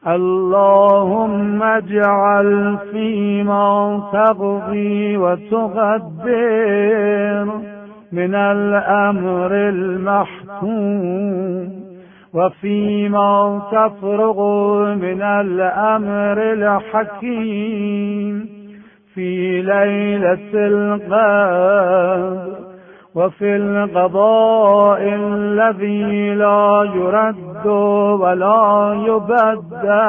اللهم اجعل فيما تقضي وتقدر من الأمر المحتوم وفيما تفرغ من الأمر الحكيم في ليلة القدر وفي القضاء الذي لا يرد ولا يبدل